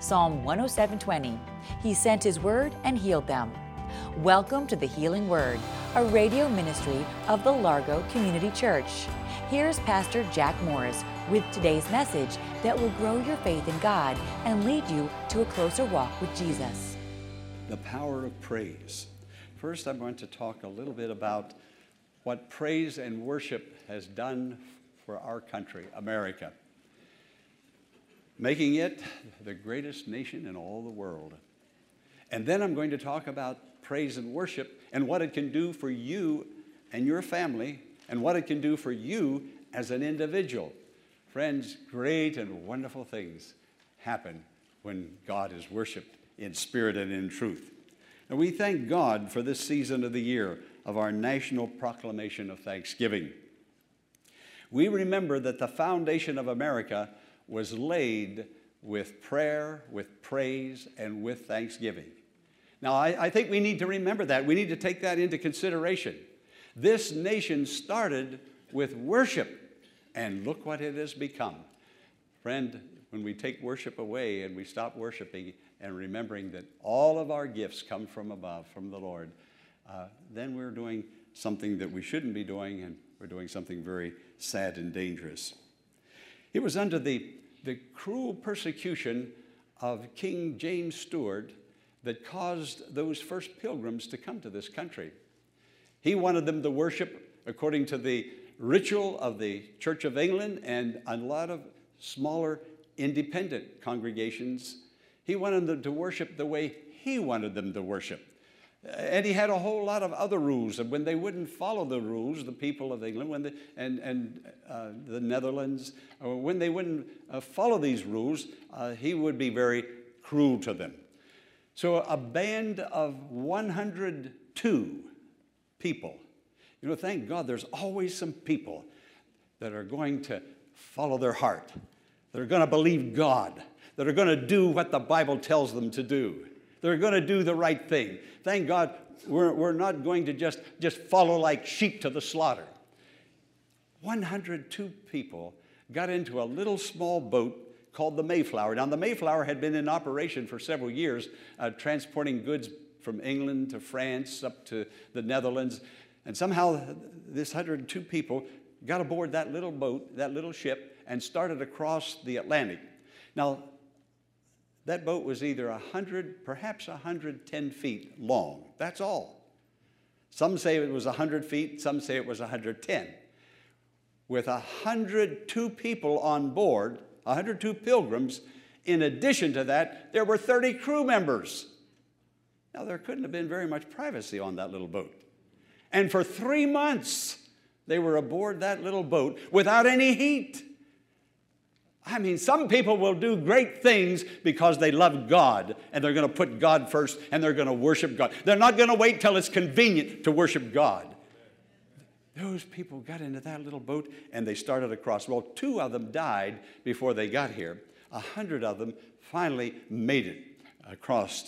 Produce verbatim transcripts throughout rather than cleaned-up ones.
Psalm one oh seven twenty. He sent His word and healed them. Welcome to the Healing Word, a radio ministry of the Largo Community Church. Here's Pastor Jack Morris with today's message that will grow your faith in God and lead you to a closer walk with Jesus. The power of praise. First, I'm going to talk a little bit about what praise and worship has done for our country, America, making it the greatest nation in all the world. And then I'm going to talk about praise and worship and what it can do for you and your family and what it can do for you as an individual. Friends, great and wonderful things happen when God is worshiped in spirit and in truth. And we thank God for this season of the year of our national proclamation of thanksgiving. We remember that the foundation of America was laid with prayer, with praise, and with thanksgiving. Now, I, I think we need to remember that. We need to take that into consideration. This nation started with worship, and look what it has become. Friend, when we take worship away and we stop worshiping and remembering that all of our gifts come from above, from the Lord, uh, then we're doing something that we shouldn't be doing, and we're doing something very sad and dangerous. It was under the, the cruel persecution of King James Stewart that caused those first pilgrims to come to this country. He wanted them to worship according to the ritual of the Church of England and a lot of smaller independent congregations. He wanted them to worship the way he wanted them to worship. And he had a whole lot of other rules. And when they wouldn't follow the rules, the people of England when they, and, and uh, the Netherlands, or when they wouldn't uh, follow these rules, uh, he would be very cruel to them. So a band of one hundred two people, you know, thank God there's always some people that are going to follow their heart, that are going to believe God, that are going to do what the Bible tells them to do. They're going to do the right thing. Thank God we're, we're not going to just, just follow like sheep to the slaughter. one hundred two people got into a little small boat called the Mayflower. Now, the Mayflower had been in operation for several years, uh, transporting goods from England to France up to the Netherlands. And somehow this one hundred two people got aboard that little boat, that little ship, and started across the Atlantic. Now, that boat was either one hundred, perhaps one hundred ten feet long. That's all. Some say it was one hundred feet, some say it was one hundred ten. With one hundred two people on board, one hundred two pilgrims, in addition to that, there were thirty crew members. Now, there couldn't have been very much privacy on that little boat. And for three months, they were aboard that little boat without any heat. I mean, some people will do great things because they love God, and they're going to put God first, and they're going to worship God. They're not going to wait till it's convenient to worship God. Those people got into that little boat, and they started across. Well, two of them died before they got here. A hundred of them finally made it across.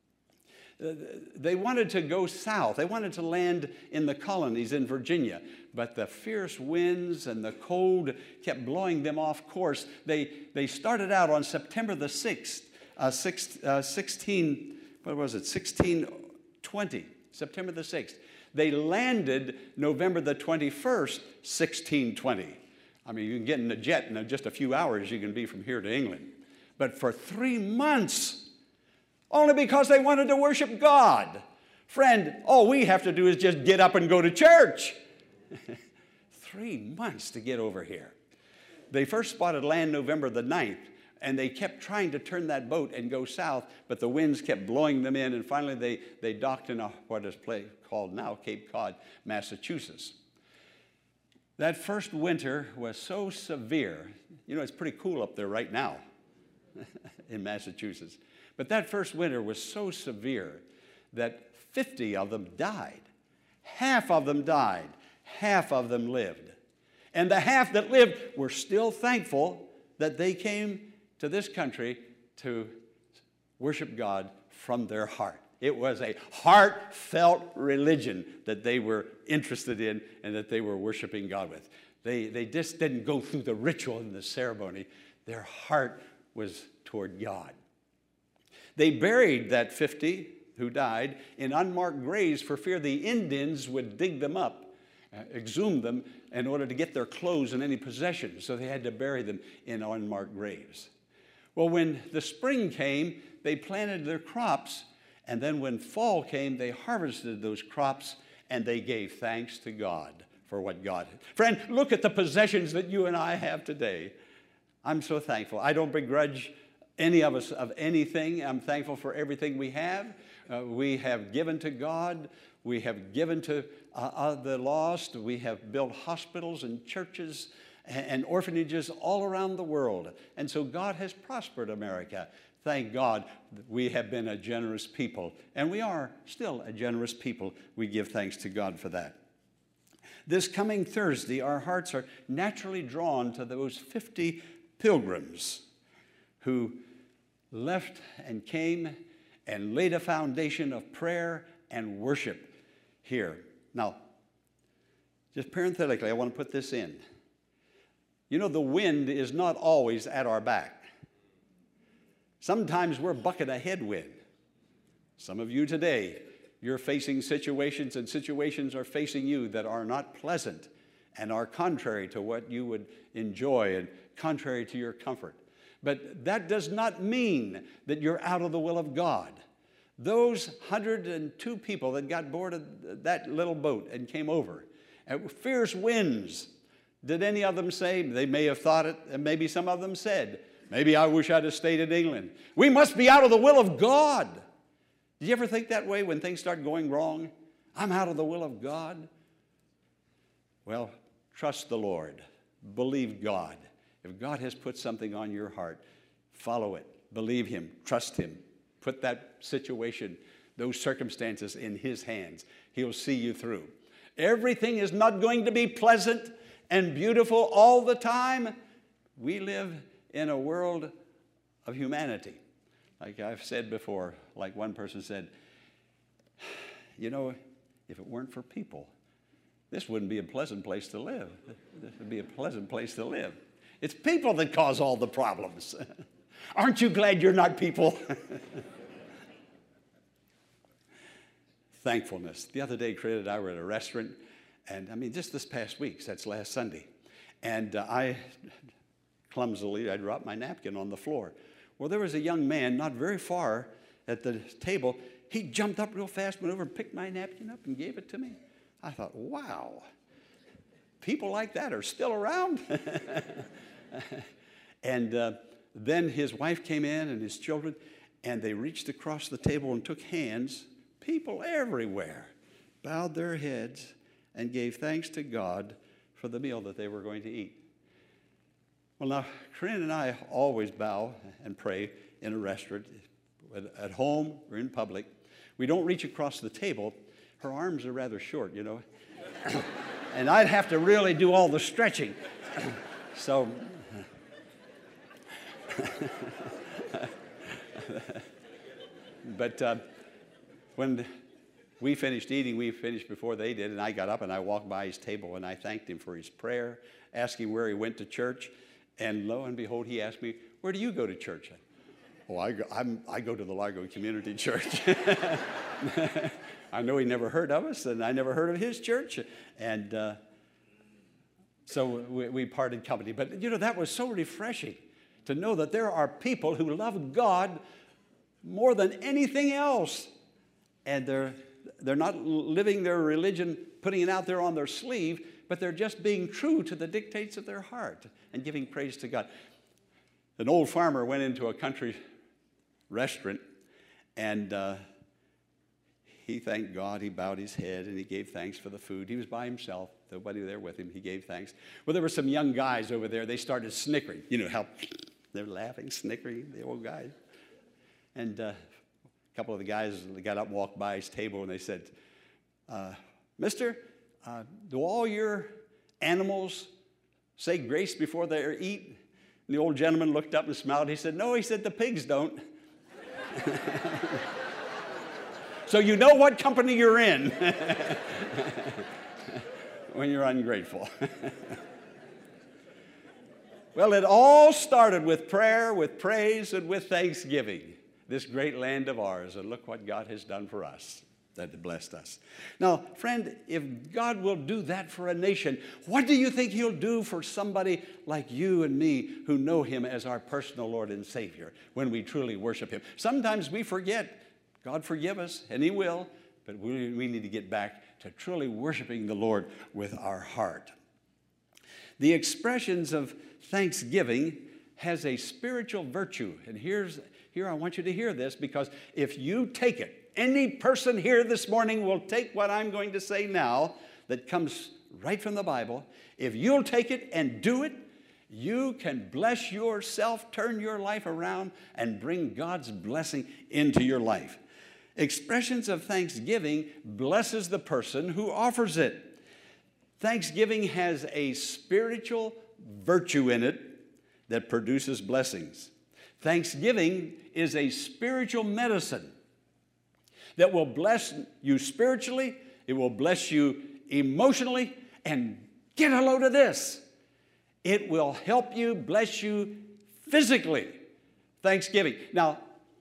They wanted to go south. They wanted to land in the colonies in Virginia, but the fierce winds and the cold kept blowing them off course. They, they started out on September the sixth, uh, six, uh, sixteen, what was it, sixteen twenty, September the sixth. They landed November the twenty-first, sixteen twenty. I mean, you can get in a jet in just a few hours, you can be from here to England. But for three months, only because they wanted to worship God. Friend, all we have to do is just get up and go to church. Three months to get over here. They first spotted land November the ninth, and they kept trying to turn that boat and go south, but the winds kept blowing them in, and finally they, they docked in a, what is play, called now Cape Cod, Massachusetts. That first winter was so severe. You know, it's pretty cool up there right now in Massachusetts. But that first winter was so severe that fifty of them died. Half of them died. Half of them lived. And the half that lived were still thankful that they came to this country to worship God from their heart. It was a heartfelt religion that they were interested in and that they were worshiping God with. They, they just didn't go through the ritual and the ceremony. Their heart was toward God. They buried that fifty who died in unmarked graves for fear the Indians would dig them up, uh, exhume them in order to get their clothes and any possessions. So they had to bury them in unmarked graves. Well, when the spring came, they planted their crops, and then when fall came, they harvested those crops, and they gave thanks to God for what God had. Friend, look at the possessions that you and I have today. I'm so thankful. I don't begrudge any of us of anything. I'm thankful for everything we have. Uh, we have given to God. We have given to uh, uh, the lost. We have built hospitals and churches and, and orphanages all around the world. And so God has prospered America. Thank God that we have been a generous people. And we are still a generous people. We give thanks to God for that. This coming Thursday, our hearts are naturally drawn to those fifty pilgrims who left and came and laid a foundation of prayer and worship here. Now, just parenthetically, I want to put this in. You know, the wind is not always at our back. Sometimes we're bucking a headwind. Some of you today, you're facing situations, and situations are facing you that are not pleasant and are contrary to what you would enjoy and contrary to your comfort. But that does not mean that you're out of the will of God. Those one hundred two people that got aboard of that little boat and came over, at fierce winds, did any of them say, they may have thought it, and maybe some of them said, maybe I wish I'd have stayed in England. We must be out of the will of God. Did you ever think that way when things start going wrong? I'm out of the will of God. Well, trust the Lord. Believe God. If God has put something on your heart, follow it. Believe Him. Trust Him. Put that situation, those circumstances in His hands. He'll see you through. Everything is not going to be pleasant and beautiful all the time. We live in a world of humanity. Like I've said before, like one person said, you know, if it weren't for people, this wouldn't be a pleasant place to live. This would be a pleasant place to live. It's people that cause all the problems. Aren't you glad you're not people? Thankfulness. The other day, Craig and I were at a restaurant, and I mean, just this past week, that's last Sunday, and uh, I clumsily, I dropped my napkin on the floor. Well, there was a young man not very far at the table. He jumped up real fast, went over and picked my napkin up and gave it to me. I thought, wow, people like that are still around. And uh, then his wife came in and his children, and they reached across the table and took hands. People everywhere bowed their heads and gave thanks to God for the meal that they were going to eat. Well, now, Corinne and I always bow and pray in a restaurant, at home or in public. We don't reach across the table. Her arms are rather short, you know. And I'd have to really do all the stretching. So, but uh, when we finished eating, we finished before they did, and I got up and I walked by his table and I thanked him for his prayer, asked him where he went to church. And lo and behold, he asked me, where do you go to church? Oh, I go, I'm, I go to the Largo Community Church. I know he never heard of us, and I never heard of his church. And uh, so we, we parted company. But, you know, that was so refreshing to know that there are people who love God more than anything else. And they're, they're not living their religion, putting it out there on their sleeve, but they're just being true to the dictates of their heart and giving praise to God. An old farmer went into a country restaurant, and uh, he thanked God. He bowed his head, and he gave thanks for the food. He was by himself. Nobody there with him. He gave thanks. Well, there were some young guys over there. They started snickering. You know how they're laughing, snickering, the old guys. And uh, a couple of the guys got up and walked by his table, and they said, uh, Mister, Uh, do all your animals say grace before they eat? And the old gentleman looked up and smiled. He said, no, he said, the pigs don't. So you know what company you're in when you're ungrateful. Well, it all started with prayer, with praise, and with thanksgiving. this great land of ours, and look what God has done for us, that blessed us. Now, friend, if God will do that for a nation, what do you think he'll do for somebody like you and me who know him as our personal Lord and Savior when we truly worship him? Sometimes we forget. God forgive us, and he will, but we, we need to get back to truly worshiping the Lord with our heart. The expressions of thanksgiving has a spiritual virtue. And here's, here I want you to hear this, because if you take it, any person here this morning will take what I'm going to say now that comes right from the Bible. If you'll take it and do it, you can bless yourself, turn your life around, and bring God's blessing into your life. Expressions of thanksgiving blesses the person who offers it. Thanksgiving has a spiritual virtue in it that produces blessings. Thanksgiving is a spiritual medicine that will bless you spiritually, it will bless you emotionally, and get a load of this, it will help you, bless you physically. Thanksgiving. Now,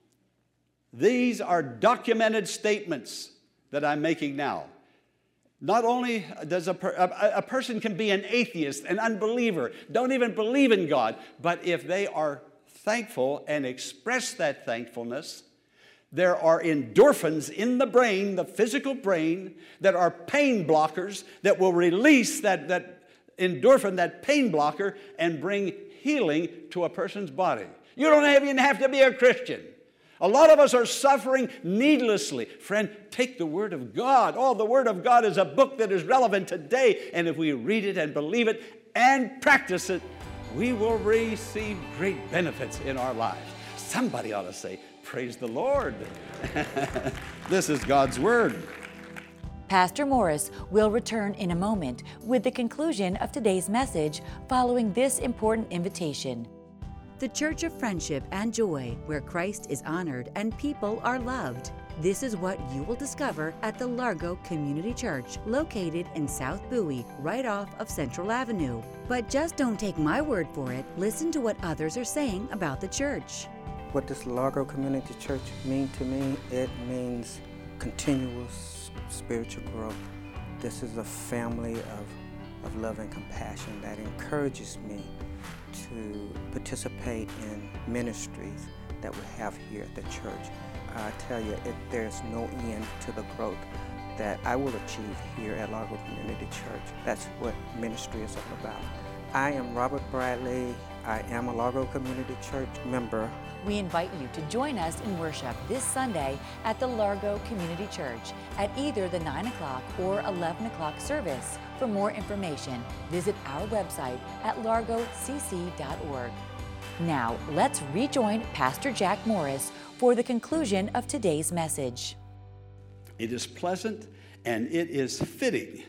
these are documented statements that I'm making now. Not only does a, per, a, a person can be an atheist, an unbeliever, don't even believe in God, but if they are thankful and express that thankfulness, there are endorphins in the brain, the physical brain, that are pain blockers that will release that, that endorphin, that pain blocker, and bring healing to a person's body. You don't even have to be a Christian. A lot of us are suffering needlessly. Friend, take the Word of God. Oh, the Word of God is a book that is relevant today. And if we read it and believe it and practice it, we will receive great benefits in our lives. Somebody ought to say, praise the Lord. This is God's Word. Pastor Morris will return in a moment with the conclusion of today's message following this important invitation. The Church of Friendship and Joy, where Christ is honored and people are loved. This is what you will discover at the Largo Community Church, located in South Bowie, right off of Central Avenue. But just don't take my word for it. Listen to what others are saying about the church. What does Largo Community Church mean to me? It means continuous spiritual growth. This is a family of, of love and compassion that encourages me to participate in ministries that we have here at the church. I tell you, it, there's no end to the growth that I will achieve here at Largo Community Church. That's what ministry is all about. I am Robert Bradley. I am a Largo Community Church member. We invite you to join us in worship this Sunday at the Largo Community Church at either the nine o'clock or eleven o'clock service. For more information, visit our website at largo c c dot org. Now, let's rejoin Pastor Jack Morris for the conclusion of today's message. It is pleasant and it is fitting.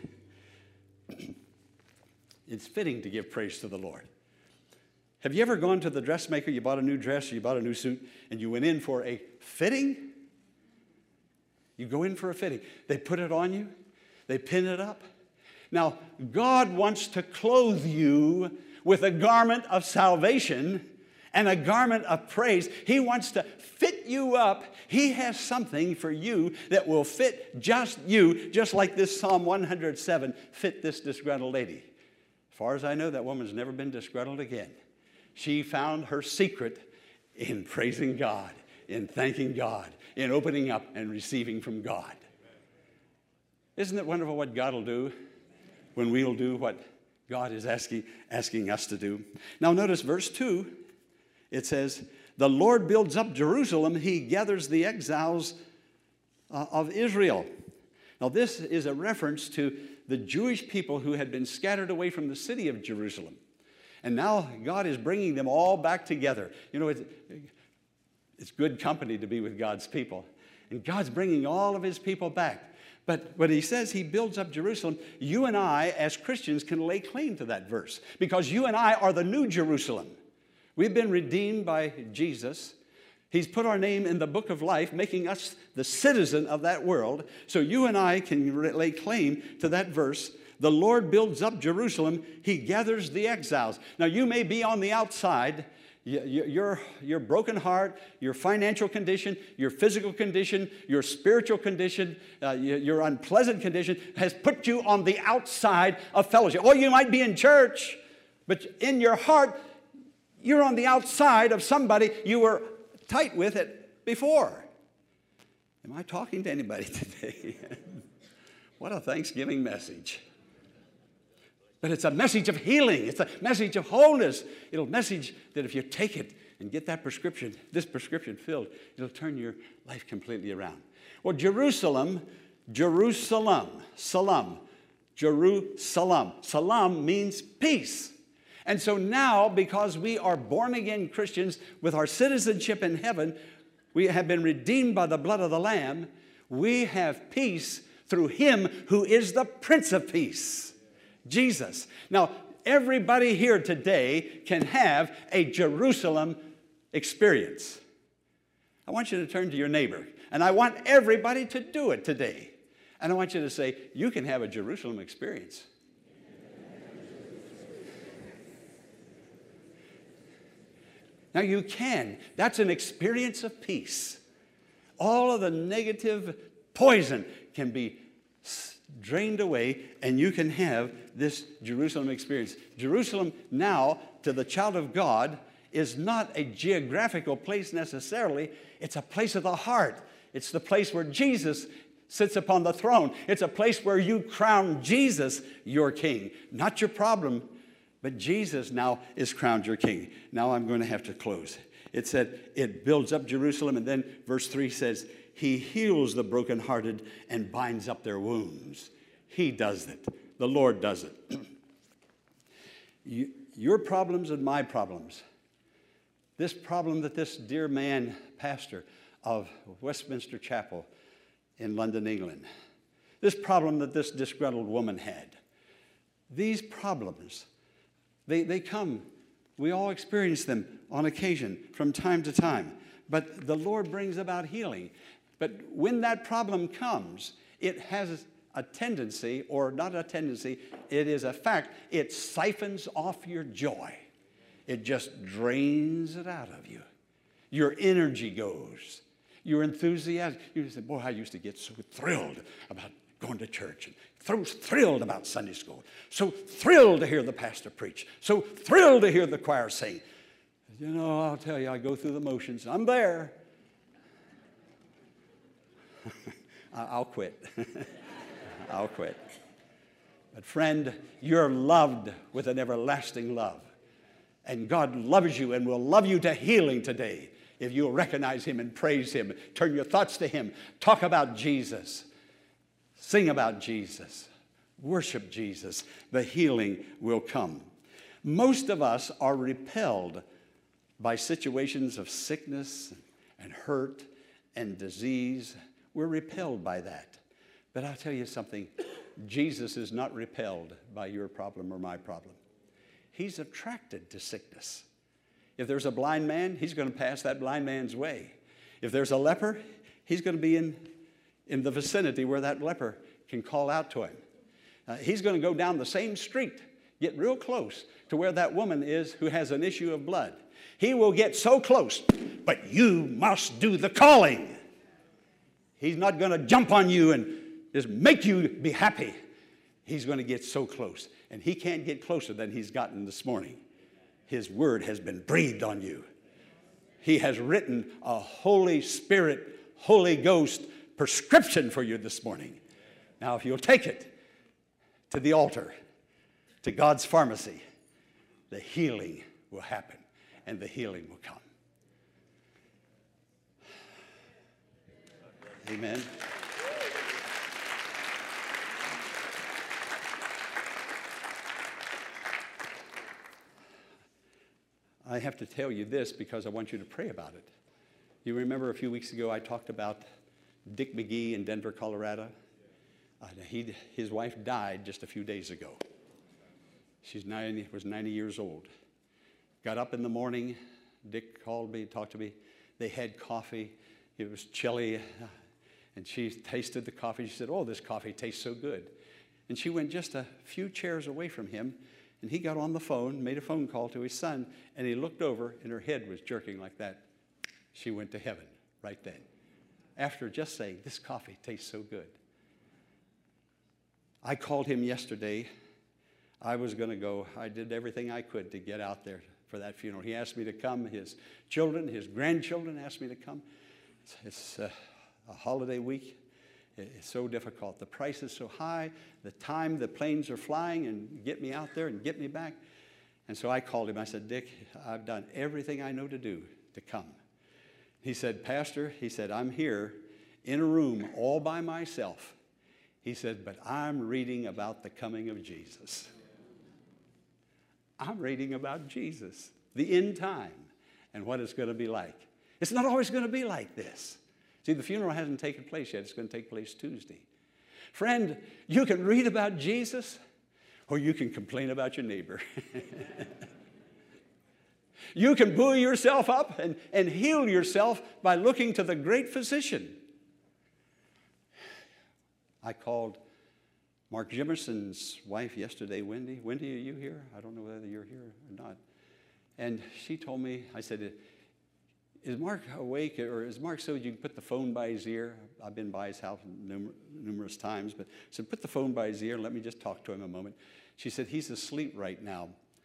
It's fitting to give praise to the Lord. Have you ever gone to the dressmaker, you bought a new dress, or you bought a new suit, and you went in for a fitting? You go in for a fitting. They put it on you. They pin it up. Now, God wants to clothe you with a garment of salvation and a garment of praise. He wants to fit you up. He has something for you that will fit just you, just like this Psalm one hundred seven fit this disgruntled lady. As far as I know, that woman's never been disgruntled again. She found her secret in praising God, in thanking God, in opening up and receiving from God. Isn't it wonderful what God will do when we'll do what God is asking, asking us to do? Now notice verse two. It says, the Lord builds up Jerusalem. He gathers the exiles uh, of Israel. Now this is a reference to the Jewish people who had been scattered away from the city of Jerusalem. And now God is bringing them all back together. You know, it's, it's good company to be with God's people. And God's bringing all of his people back. But when he says he builds up Jerusalem, you and I, as Christians, can lay claim to that verse. Because you and I are the new Jerusalem. We've been redeemed by Jesus. He's put our name in the book of life, making us the citizen of that world. So you and I can lay claim to that verse. The Lord builds up Jerusalem. He gathers the exiles. Now, you may be on the outside. Your, your broken heart, your financial condition, your physical condition, your spiritual condition, uh, your unpleasant condition has put you on the outside of fellowship. Or you might be in church, but in your heart, you're on the outside of somebody you were tight with it before. Am I talking to anybody today? What a Thanksgiving message. But it's a message of healing. It's a message of wholeness. It'll message that if you take it and get that prescription, this prescription filled, it'll turn your life completely around. Well, Jerusalem, Jerusalem, Salam, Jerusalem. Salam means peace. And so now, because we are born-again Christians with our citizenship in heaven, we have been redeemed by the blood of the Lamb, we have peace through Him who is the Prince of Peace. Jesus. Now, everybody here today can have a Jerusalem experience. I want you to turn to your neighbor, and I want everybody to do it today. And I want you to say, you can have a Jerusalem experience. Now, you can. That's an experience of peace. All of the negative poison can be drained away, and you can have this Jerusalem experience. Jerusalem now, to the child of God, is not a geographical place necessarily. It's a place of the heart. It's the place where Jesus sits upon the throne. It's a place where you crown Jesus your king. Not your problem, but Jesus now is crowned your king. Now I'm going to have to close. It said it builds up Jerusalem, and then verse three says, He heals the brokenhearted and binds up their wounds. He does it. The Lord does it. you, your problems and my problems. This problem that this dear man, pastor of Westminster Chapel in London, England, this problem that this disgruntled woman had, these problems, they, they come, we all experience them on occasion from time to time. But the Lord brings about healing. But when that problem comes, it has a tendency, or not a tendency, it is a fact, it siphons off your joy. It just drains it out of you. Your energy goes. Your enthusiasm. You say, boy, I used to get so thrilled about going to church, and so thrilled about Sunday school, so thrilled to hear the pastor preach, so thrilled to hear the choir sing. You know, I'll tell you, I go through the motions. I'm there. I'll quit. I'll quit. But friend, you're loved with an everlasting love. And God loves you and will love you to healing today if you'll recognize Him and praise Him. Turn your thoughts to Him. Talk about Jesus. Sing about Jesus. Worship Jesus. The healing will come. Most of us are repelled by situations of sickness and hurt and disease. We're repelled by that. But I'll tell you something. Jesus is not repelled by your problem or my problem. He's attracted to sickness. If there's a blind man, He's going to pass that blind man's way. If there's a leper, He's going to be in, in the vicinity where that leper can call out to Him. Uh, he's going to go down the same street, get real close to where that woman is who has an issue of blood. He will get so close, but you must do the calling. He's not going to jump on you and just make you be happy. He's going to get so close. And He can't get closer than He's gotten this morning. His word has been breathed on you. He has written a Holy Spirit, Holy Ghost prescription for you this morning. Now, if you'll take it to the altar, to God's pharmacy, the healing will happen and the healing will come. Amen. I have to tell you this because I want you to pray about it. You remember a few weeks ago I talked about Dick McGee in Denver, Colorado? Uh, he, his wife died just a few days ago. She's ninety, was ninety years old. Got up in the morning. Dick called me, talked to me. They had coffee. It was chilly. And she tasted the coffee. She said, oh, this coffee tastes so good. And she went just a few chairs away from him, And he got on the phone, made a phone call to his son, and he looked over, and her head was jerking like that. She went to heaven right then, after just saying, this coffee tastes so good. I called him yesterday. I was going to go. I did everything I could to get out there for that funeral. He asked me to come. His children, his grandchildren asked me to come. It's, it's uh, a holiday week. It's so difficult. The price is so high. The time the planes are flying and get me out there and get me back. And so I called him. I said, Dick, I've done everything I know to do to come. He said, Pastor, he said, I'm here in a room all by myself. He said, but I'm reading about the coming of Jesus. I'm reading about Jesus, the end time, and what it's going to be like. It's not always going to be like this. See, the funeral hasn't taken place yet. It's going to take place Tuesday. Friend, you can read about Jesus, or you can complain about your neighbor. You can buoy yourself up and, and heal yourself by looking to the great physician. I called Mark Jimerson's wife yesterday, Wendy. Wendy, are you here? I don't know whether you're here or not. And she told me, I said, is Mark awake, or is Mark so you can put the phone by his ear? I've been by his house numer- numerous times, but I said, put the phone by his ear and let me just talk to him a moment. She said, he's asleep right now.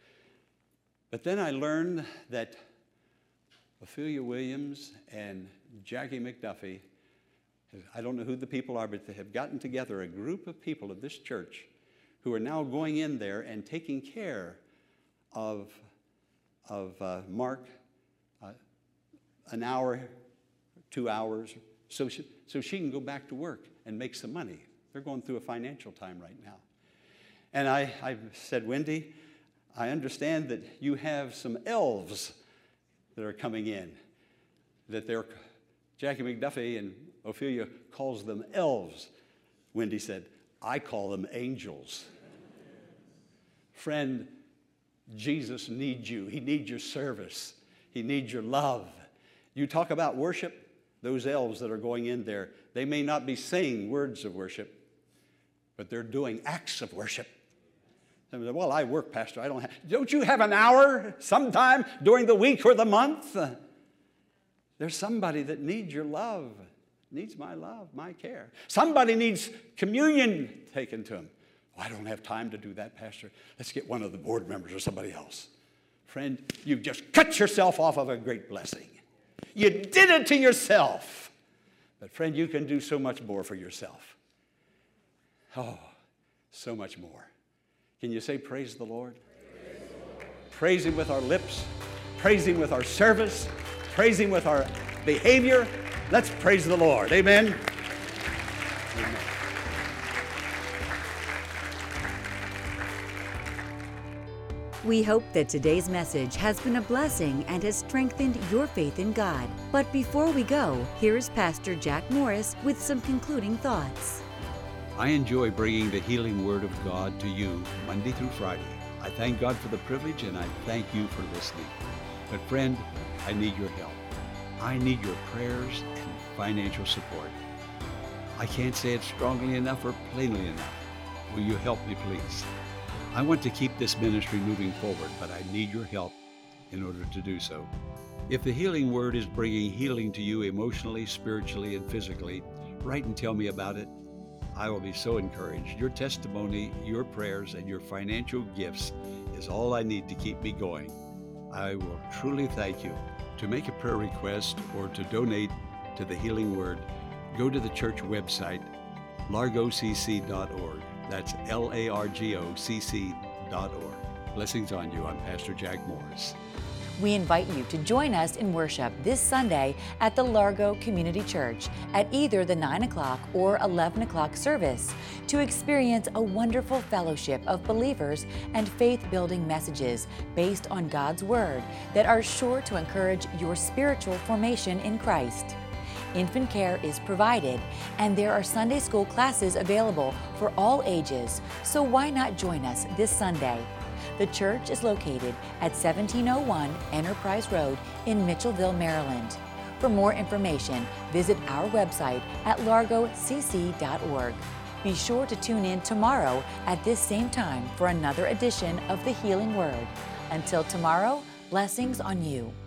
But then I learned that Ophelia Williams and Jackie McDuffie, I don't know who the people are, but they have gotten together a group of people of this church who are now going in there and taking care of, of uh, Mark uh, an hour, two hours, so she, so she can go back to work and make some money. They're going through a financial time right now. And I, I said, Wendy, I understand that you have some elves that are coming in, that they're, Jackie McDuffie and Ophelia calls them elves. Wendy said, I call them angels. Friend, Jesus needs you. He needs your service. He needs your love. You talk about worship, those elves that are going in there, they may not be saying words of worship, but they're doing acts of worship. Well, I work, Pastor. I don't have. Don't you have an hour sometime during the week or the month? There's somebody that needs your love, needs my love, my care. Somebody needs communion taken to him. Oh, I don't have time to do that, Pastor. Let's get one of the board members or somebody else. Friend, you've just cut yourself off of a great blessing. You did it to yourself. But friend, you can do so much more for yourself. Oh, so much more. Can you say praise the Lord? Praise the Lord. Praise him with our lips. Praise him with our service. Praise him with our behavior. Let's praise the Lord. Amen. Amen. We hope that today's message has been a blessing and has strengthened your faith in God. But before we go, here is Pastor Jack Morris with some concluding thoughts. I enjoy bringing the healing word of God to you Monday through Friday. I thank God for the privilege, and I thank you for listening. But friend, I need your help. I need your prayers and financial support. I can't say it strongly enough or plainly enough. Will you help me, please? I want to keep this ministry moving forward, but I need your help in order to do so. If the healing word is bringing healing to you emotionally, spiritually, and physically, write and tell me about it. I will be so encouraged. Your testimony, your prayers, and your financial gifts is all I need to keep me going. I will truly thank you. To make a prayer request or to donate to the Healing Word, go to the church website, largo c c dot org. That's L A R G O C C dot org. Blessings on you. I'm Pastor Jack Morris. We invite you to join us in worship this Sunday at the Largo Community Church at either the nine o'clock or eleven o'clock service to experience a wonderful fellowship of believers and faith-building messages based on God's Word that are sure to encourage your spiritual formation in Christ. Infant care is provided, and there are Sunday school classes available for all ages, so why not join us this Sunday? The church is located at seventeen oh one Enterprise Road in Mitchellville, Maryland. For more information, visit our website at largo c c dot org. Be sure to tune in tomorrow at this same time for another edition of the Healing Word. Until tomorrow, blessings on you.